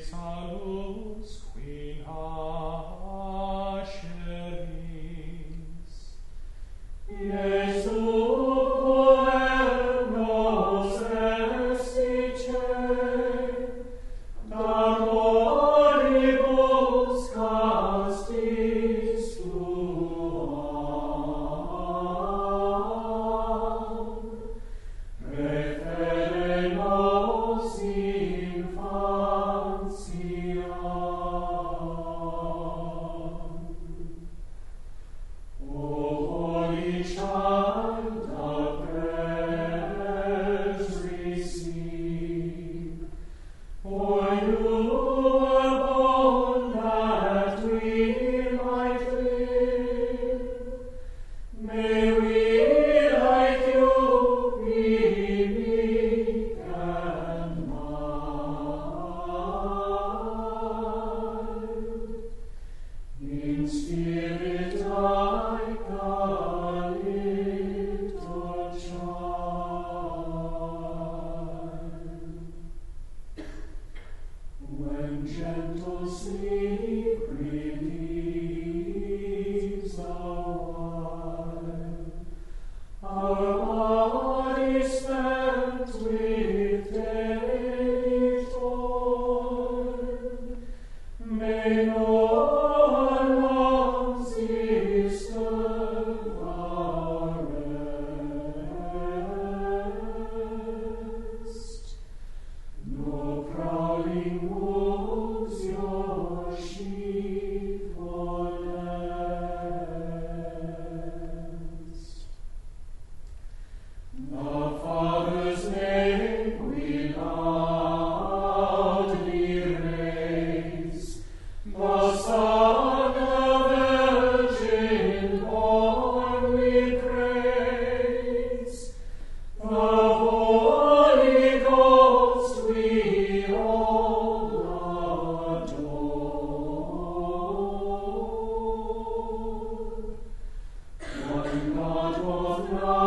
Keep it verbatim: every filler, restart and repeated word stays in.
salus qui nasceris. Iesu nos estice, da moribus castis tuam, refere nos infantiam. O Holy Child of prayers receive, for you were born that we might live. May we, like you, be meek and mild, in spirit like a little child. When gentle sleep relieves awhile our bodies spent with daily toil, may no alarms disturb our rest, no prowling wolves your sheep molest. The Father's name we loudly raise, the Son of Virgin born we praise, the Holy Ghost we all adore. One God both now